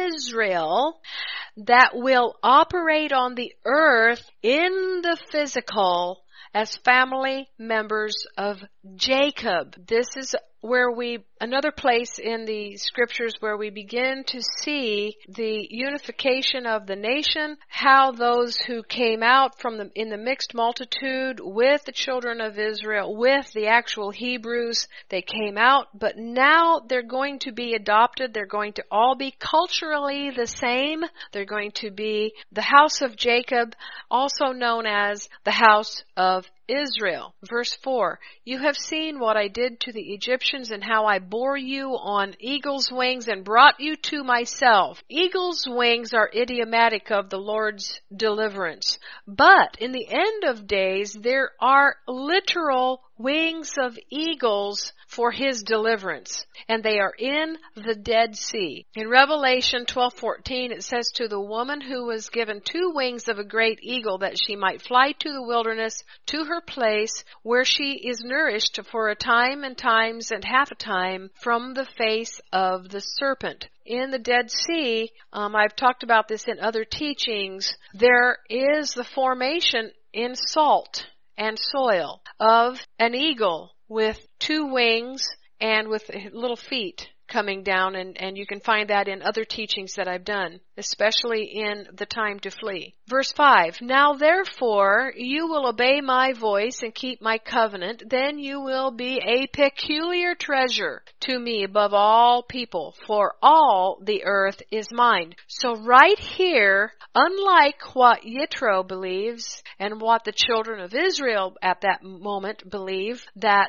Israel that will operate on the earth in the physical as family members of Jacob. This is where another place in the scriptures where we begin to see the unification of the nation, how those who came out in the mixed multitude with the children of Israel, with the actual Hebrews, they came out, but now they're going to be adopted. They're going to all be culturally the same. They're going to be the house of Jacob, also known as the house of Israel. Verse 4, you have seen what I did to the Egyptians and how I bore you on eagle's wings and brought you to myself. Eagle's wings are idiomatic of the Lord's deliverance. But in the end of days, there are literal wings of eagles for His deliverance, and they are in the Dead Sea. In Revelation 12:14, it says, to the woman who was given 2 wings of a great eagle, that she might fly to the wilderness, to her place, where she is nourished for a time and times and half a time from the face of the serpent. In the Dead Sea, I've talked about this in other teachings, there is the formation in salt and soil of an eagle with 2 wings and with little feet coming down, and you can find that in other teachings that I've done, especially in the time to flee. Verse 5, now therefore you will obey my voice and keep my covenant, then you will be a peculiar treasure to me above all people, for all the earth is mine. So right here, unlike what Yitro believes and what the children of Israel at that moment believe, that,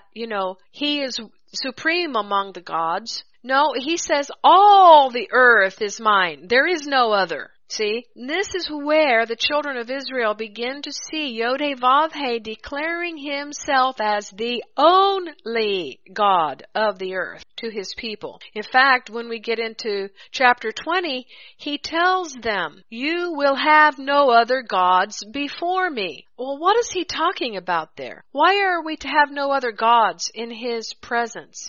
he is supreme among the gods. No, he says all the earth is mine. There is no other. See, this is where the children of Israel begin to see Yod-Heh-Vav-Heh declaring himself as the only God of the earth to his people. In fact, when we get into chapter 20, he tells them, you will have no other gods before me. Well, what is he talking about there? Why are we to have no other gods in his presence?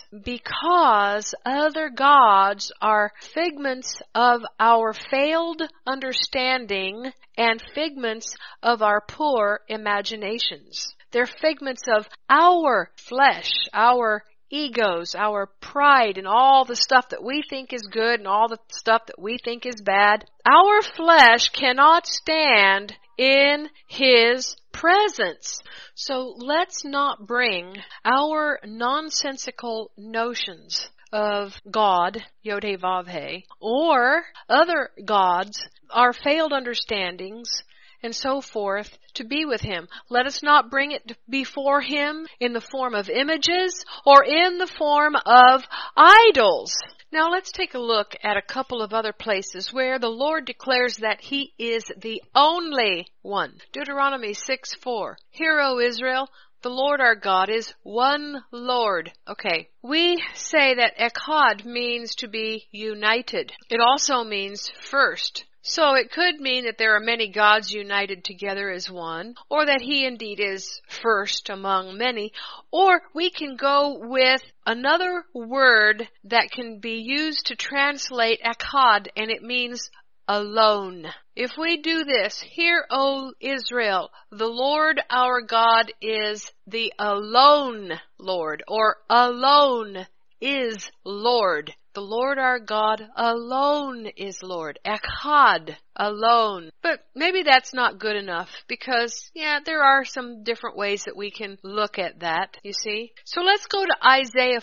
Because other gods are figments of our failed understanding and figments of our poor imaginations. They're figments of our flesh, our egos, our pride, and all the stuff that we think is good and all the stuff that we think is bad. Our flesh cannot stand in his presence. So let's not bring our nonsensical notions of God, Yod-Heh-Vav-Heh, or other gods, our failed understandings, and so forth, to be with him. Let us not bring it before him in the form of images or in the form of idols. Now let's take a look at a couple of other places where the Lord declares that he is the only one. Deuteronomy 6:4. Hear, O Israel, the Lord our God is one Lord. Okay, we say that echad means to be united. It also means first. So it could mean that there are many gods united together as one, or that he indeed is first among many, or we can go with another word that can be used to translate echad, and it means alone. If we do this, hear, O Israel, the Lord our God is the alone Lord, or alone is Lord. The Lord our God alone is Lord. Echad, alone. But maybe that's not good enough because, there are some different ways that we can look at that, you see. So let's go to Isaiah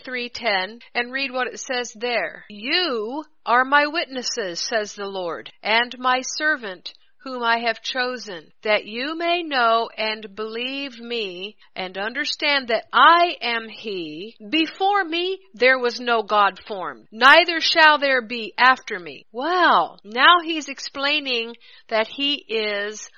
43:10 and read what it says there. You are my witnesses, says the Lord, and my servant whom I have chosen, that you may know and believe me and understand that I am he. Before me there was no God formed, neither shall there be after me. Well, now he's explaining that he is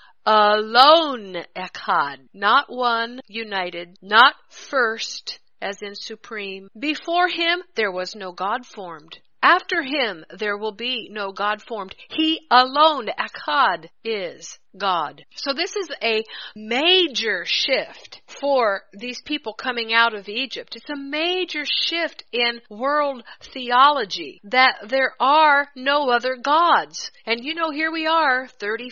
alone, echad, not one, united, not first, as in supreme. Before him there was no God formed. After him there will be no God formed. He alone, echad, is God. So this is a major shift for these people coming out of Egypt. It's a major shift in world theology that there are no other gods. And here we are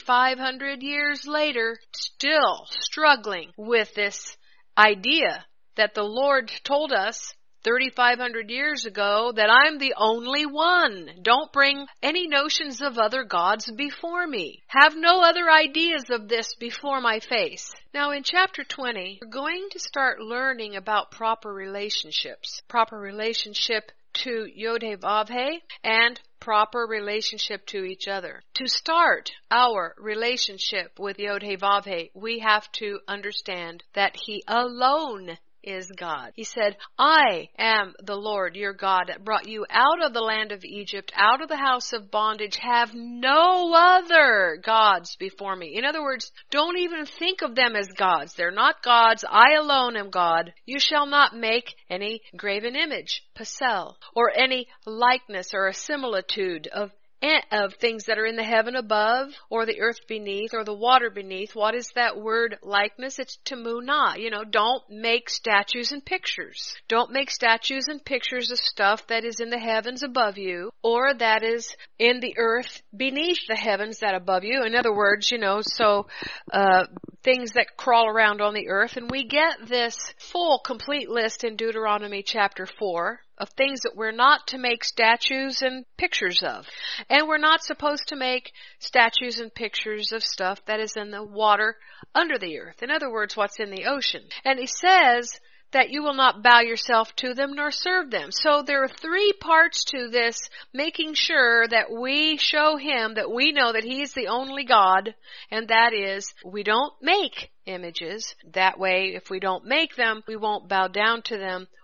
3,500 years later, still struggling with this idea that the Lord told us 3,500 years ago that I'm the only one. Don't bring any notions of other gods before me. Have no other ideas of this before my face. Now in chapter 20, we're going to start learning about proper relationships. Proper relationship to Yod-Heh-Vav-Heh and proper relationship to each other. To start our relationship with Yod-Heh-Vav-Heh, we have to understand that he alone is God. He said, I am the Lord your God that brought you out of the land of Egypt, out of the house of bondage. Have no other gods before me. In other words, don't even think of them as gods. They're not gods. I alone am God. You shall not make any graven image, pasel, or any likeness or a similitude of things that are in the heaven above, or the earth beneath, or the water beneath. What is that word likeness? It's temunah. Don't make statues and pictures. Don't make statues and pictures of stuff that is in the heavens above you, or that is in the earth beneath the heavens that above you. In other words, things that crawl around on the earth. And we get this full, complete list in Deuteronomy chapter 4. Of things that we're not to make statues and pictures of. And we're not supposed to make statues and pictures of stuff that is in the water under the earth. In other words, what's in the ocean. And he says that you will not bow yourself to them nor serve them. So there are 3 parts to this, making sure that we show him that we know that he is the only God, and that is, we don't make images. That way, if we don't make them, we won't bow down to them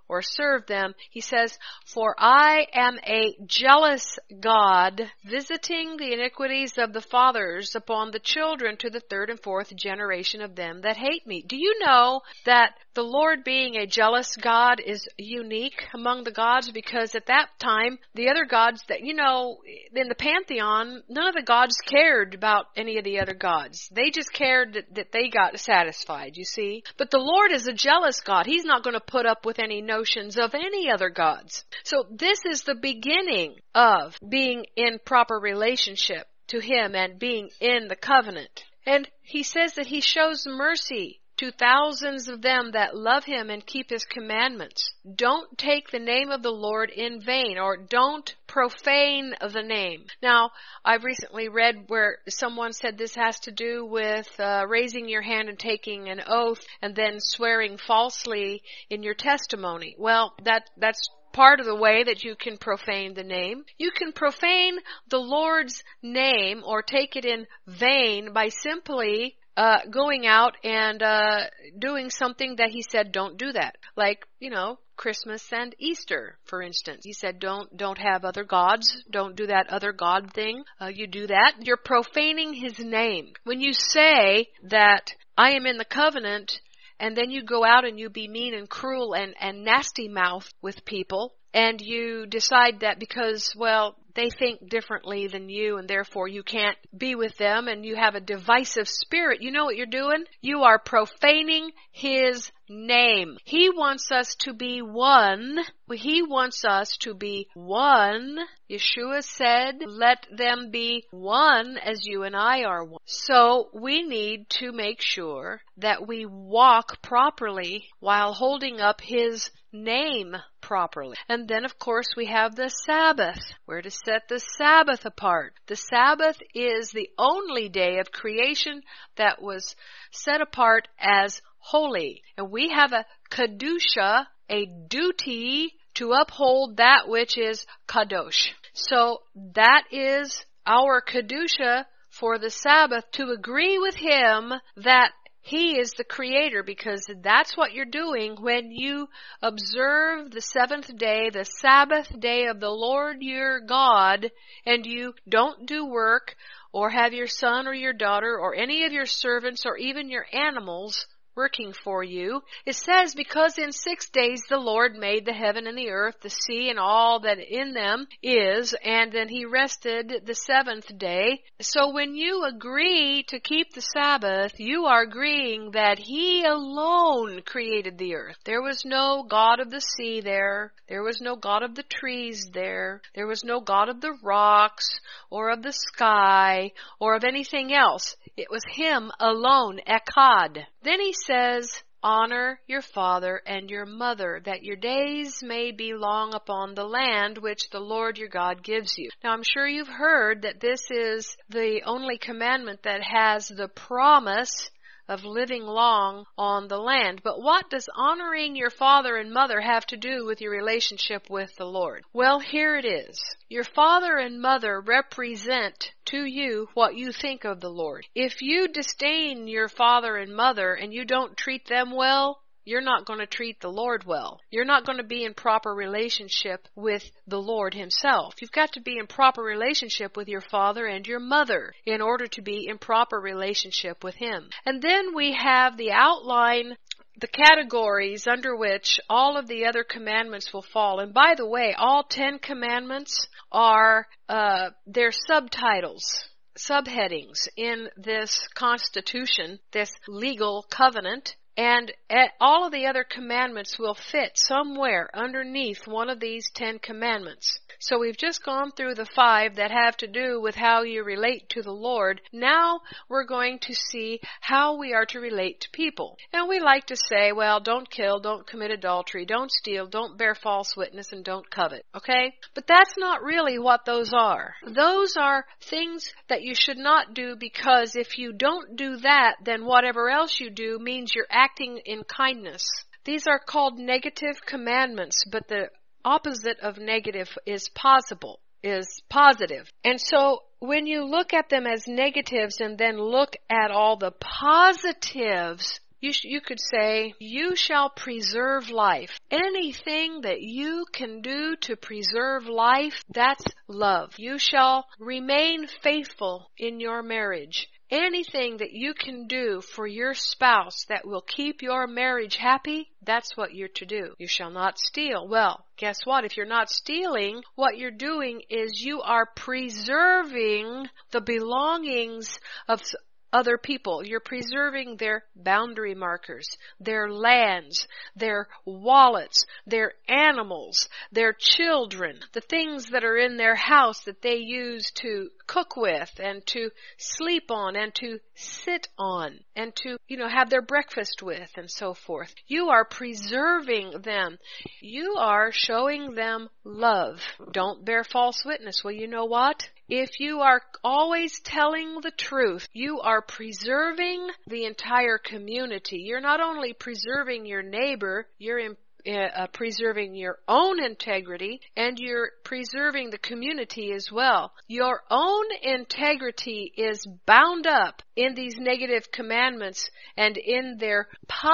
or serve them. He says, "For I am a jealous God, visiting the iniquities of the fathers upon the children to the third and fourth generation of them that hate me." Do you know that the Lord being a jealous God is unique among the gods? Because at that time, the other gods that, in the pantheon, none of the gods cared about any of the other gods. They just cared that they got satisfied, you see. But the Lord is a jealous God. He's not going to put up with any notions of any other gods. So this is the beginning of being in proper relationship to Him and being in the covenant. And He says that He shows mercy to thousands of them that love Him and keep His commandments. Don't take the name of the Lord in vain, or don't profane the name. Now, I've recently read where someone said this has to do with raising your hand and taking an oath and then swearing falsely in your testimony. Well, that's part of the way that you can profane the name. You can profane the Lord's name or take it in vain by simply going out and doing something that He said don't do that. Like, Christmas and Easter, for instance. He said don't have other gods. Don't do that other god thing. You do that, you're profaning His name. When you say that I am in the covenant, and then you go out and you be mean and cruel and nasty mouth with people, and you decide that because, they think differently than you and therefore you can't be with them, and you have a divisive spirit, you know what you're doing? You are profaning His name. He wants us to be one. He wants us to be one. Yeshua said, "Let them be one as you and I are one." So we need to make sure that we walk properly while holding up His name properly. And then, of course, we have the Sabbath. We're to set the Sabbath apart. The Sabbath is the only day of creation that was set apart as holy. And we have a kedusha, a duty to uphold that which is kadosh. So that is our kedusha for the Sabbath, to agree with Him that He is the Creator, because that's what you're doing when you observe the seventh day, the Sabbath day of the Lord your God, and you don't do work or have your son or your daughter or any of your servants or even your animals working for you. It says, because in 6 days the Lord made the heaven and the earth, the sea, and all that in them is, and then He rested the seventh day. So when you agree to keep the Sabbath, you are agreeing that He alone created the earth. There was no God of the sea there. There was no God of the trees there. There was no God of the rocks or of the sky or of anything else. It was Him alone, Echad. Then He says, honor your father and your mother, that your days may be long upon the land which the Lord your God gives you. Now, I'm sure you've heard that this is the only commandment that has the promise of living long on the land. But what does honoring your father and mother have to do with your relationship with the Lord? Well, here it is. Your father and mother represent to you what you think of the Lord. If you disdain your father and mother and you don't treat them well, you're not going to treat the Lord well. You're not going to be in proper relationship with the Lord Himself. You've got to be in proper relationship with your father and your mother in order to be in proper relationship with Him. And then we have the outline, the categories under which all of the other commandments will fall. And by the way, all 10 commandments are their subtitles, subheadings in this constitution, this legal covenant. And all of the other commandments will fit somewhere underneath one of these 10 commandments. So we've just gone through the 5 that have to do with how you relate to the Lord. Now we're going to see how we are to relate to people. And we like to say, well, don't kill, don't commit adultery, don't steal, don't bear false witness, and don't covet. Okay? But that's not really what those are. Those are things that you should not do, because if you don't do that, then whatever else you do means you're acting in kindness. These are called negative commandments, but the opposite of negative is positive. And so when you look at them as negatives and then look at all the positives, You could say, you shall preserve life. Anything that you can do to preserve life, that's love. You shall remain faithful in your marriage. Anything that you can do for your spouse that will keep your marriage happy, that's what you're to do. You shall not steal. Well, guess what? If you're not stealing, what you're doing is you are preserving the belongings of other people. You're preserving their boundary markers, their lands, their wallets, their animals, their children, the things that are in their house that they use to cook with and to sleep on and to sit on and to, have their breakfast with and so forth. You are preserving them. You are showing them love. Don't bear false witness. Well, you know what? If you are always telling the truth, you are preserving the entire community. You're not only preserving your neighbor, you're preserving your own integrity, and you're preserving the community as well. Your own integrity is bound up in these negative commandments and in their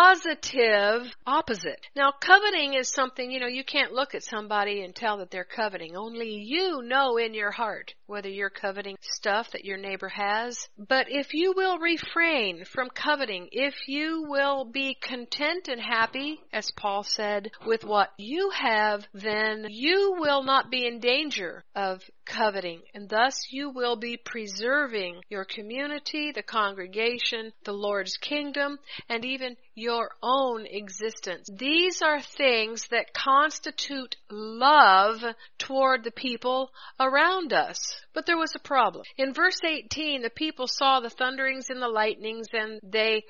positive opposite. Now, coveting is something, you can't look at somebody and tell that they're coveting. Only you know in your heart whether you're coveting stuff that your neighbor has. But if you will refrain from coveting, if you will be content and happy, as Paul said, with what you have, then you will not be in danger of coveting, and thus you will be preserving your community, the congregation, the Lord's kingdom, and even your own existence. These are things that constitute love toward the people around us. But there was a problem. In verse 18, the people saw the thunderings and the lightnings, and they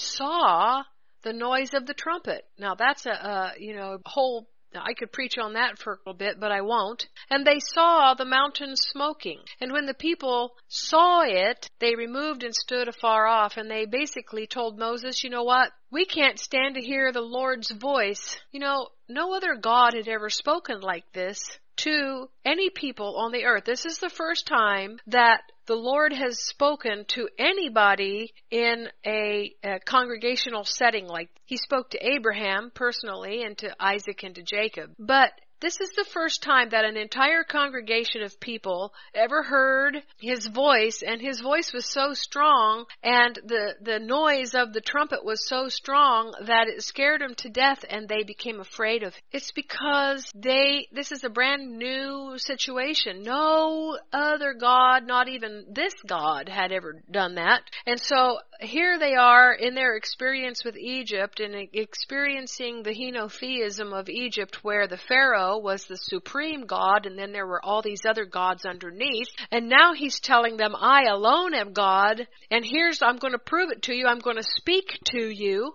saw the noise of the trumpet. Now that's a whole, I could preach on that for a little bit, but I won't. And they saw the mountain smoking. And when the people saw it, they removed and stood afar off, and they basically told Moses, you know what? We can't stand to hear the Lord's voice. No other God had ever spoken like this to any people on the earth. This is the first time that the Lord has spoken to anybody in a congregational setting. Like he spoke to Abraham personally and to Isaac and to Jacob. But this is the first time that an entire congregation of people ever heard his voice, and his voice was so strong, and the noise of the trumpet was so strong that it scared them to death, and they became afraid of it. It's because this is a brand new situation. No other God, not even this God, had ever done that. And so here they are in their experience with Egypt and experiencing the henotheism of Egypt, where the Pharaoh was the supreme God, and then there were all these other gods underneath. And now he's telling them, I alone am God, and I'm going to prove it to you. I'm going to speak to you.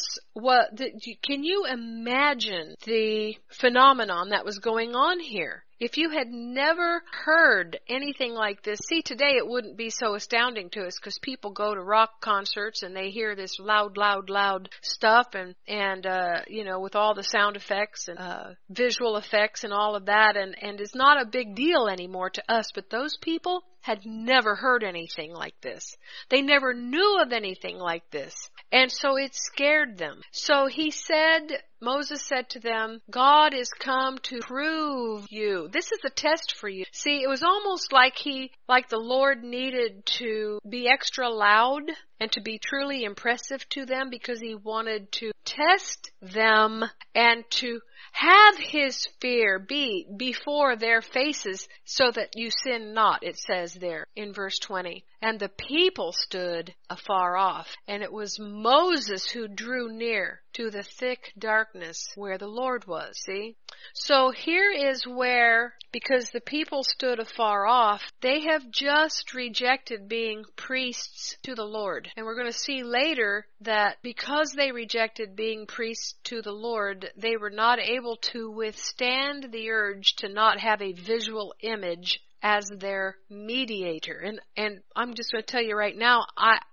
Can you imagine the phenomenon that was going on here? If you had never heard anything like this, see, today it wouldn't be so astounding to us because people go to rock concerts and they hear this loud stuff and with all the sound effects and visual effects and all of that, and it's not a big deal anymore to us. But those people had never heard anything like this. They never knew of anything like this. And so it scared them. So Moses said to them, God is come to prove you. This is a test for you. See, it was almost like the Lord needed to be extra loud and to be truly impressive to them, because he wanted to test them and to have his fear be before their faces, so that you sin not, it says there in verse 20. And the people stood afar off, and it was Moses who drew near to the thick darkness where the Lord was. See? So here is where, because the people stood afar off, they have just rejected being priests to the Lord. And we're going to see later that because they rejected being priests to the Lord, they were not able to withstand the urge to not have a visual image as their mediator. And I'm just going to tell you right now,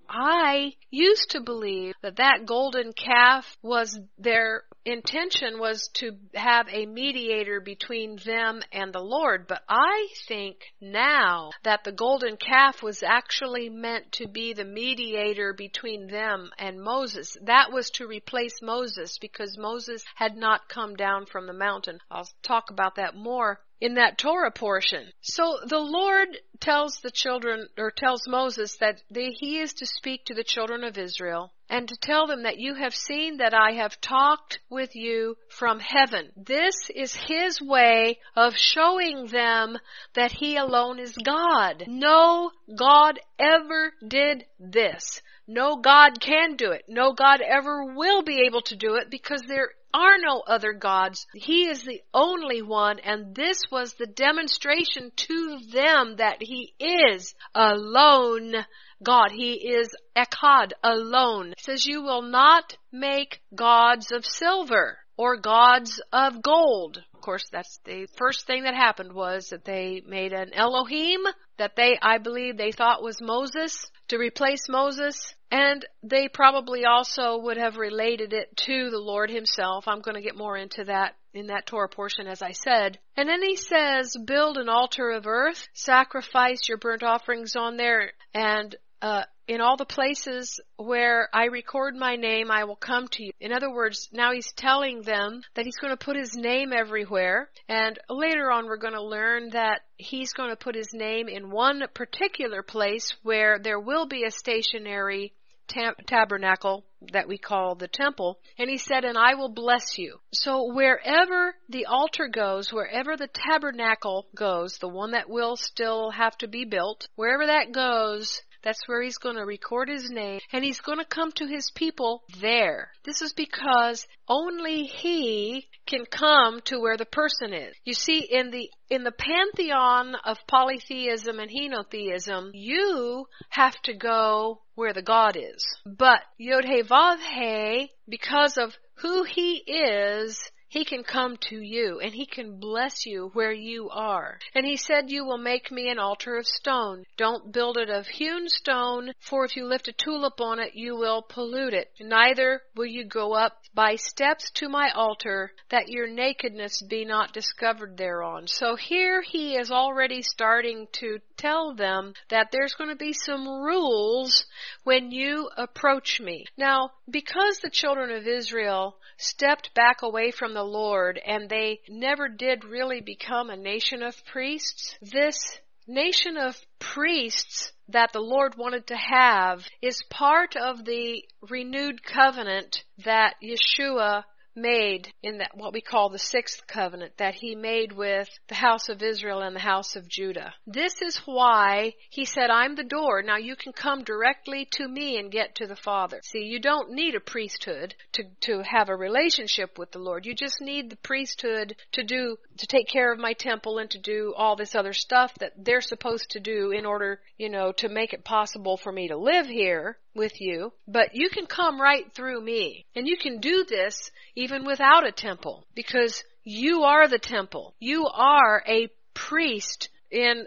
I used to believe that golden calf was their intention was to have a mediator between them and the Lord. But I think now that the golden calf was actually meant to be the mediator between them and Moses. That was to replace Moses because Moses had not come down from the mountain. I'll talk about that more in that Torah portion. So the Lord tells the children, or tells Moses that he is to speak to the children of Israel and to tell them that you have seen that I have talked with you from heaven. This is his way of showing them that he alone is God. No God ever did this. No God can do it. No God ever will be able to do it because there are no other gods. He is the only one, and this was the demonstration to them that he is alone God. He is Echad, alone. It says, you will not make gods of silver or gods of gold. Of course, that's the first thing that happened was that they made an Elohim that I believe they thought was Moses to replace Moses. And they probably also would have related it to the Lord himself. I'm going to get more into that in that Torah portion, as I said. And then he says, build an altar of earth, sacrifice your burnt offerings on there, and in all the places where I record my name, I will come to you. In other words, now he's telling them that he's going to put his name everywhere. And later on, we're going to learn that he's going to put his name in one particular place where there will be a stationary tabernacle that we call the temple. And he said, and I will bless you. So wherever the altar goes, wherever the tabernacle goes, the one that will still have to be built, wherever that goes, that's where he's going to record his name, and he's going to come to his people there. This is because only he can come to where the person is. You see, in the pantheon of polytheism and henotheism, you have to go where the God is. But Yod-Heh-Vav-Heh, because of who he is, he can come to you, and he can bless you where you are. And he said, you will make me an altar of stone. Don't build it of hewn stone, for if you lift a tulip on it, you will pollute it. Neither will you go up by steps to my altar, that your nakedness be not discovered thereon. So here he is already starting to tell them that there's going to be some rules when you approach me. Now, because the children of Israel stepped back away from the Lord and they never did really become a nation of priests, this nation of priests that the Lord wanted to have is part of the renewed covenant that Yeshua made in that what we call the sixth covenant that he made with the house of Israel and the house of Judah. This is why he said, I'm the door. Now you can come directly to me and get to the Father. See, you don't need a priesthood to have a relationship with the Lord. You just need the priesthood to take care of my temple and to do all this other stuff that they're supposed to do in order, to make it possible for me to live here with you. But you can come right through me. And you can do this even without a temple, because you are the temple. You are a priest in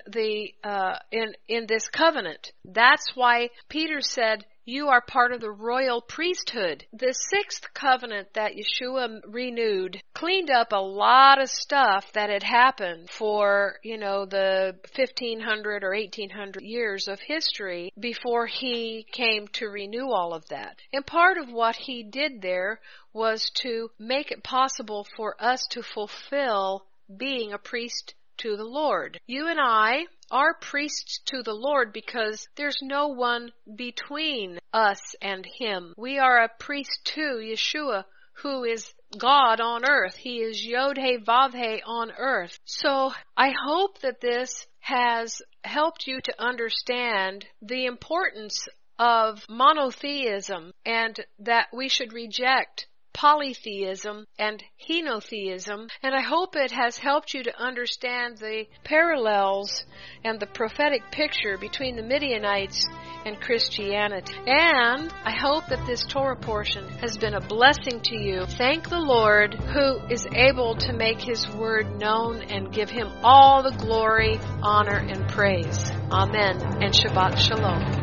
this covenant. That's why Peter said, you are part of the royal priesthood. The sixth covenant that Yeshua renewed cleaned up a lot of stuff that had happened for, the 1500 or 1800 years of history before he came to renew all of that. And part of what he did there was to make it possible for us to fulfill being a priest to the Lord. You and I are priests to the Lord because there's no one between us and him. We are a priest to Yeshua, who is God on earth. He is Yod-Heh-Vav-Heh on earth. So I hope that this has helped you to understand the importance of monotheism and that we should reject polytheism and henotheism, and I hope it has helped you to understand the parallels and the prophetic picture between the Midianites and Christianity. And I hope that this Torah portion has been a blessing to you. Thank the Lord who is able to make his word known and give him all the glory, honor, and praise. Amen and Shabbat Shalom.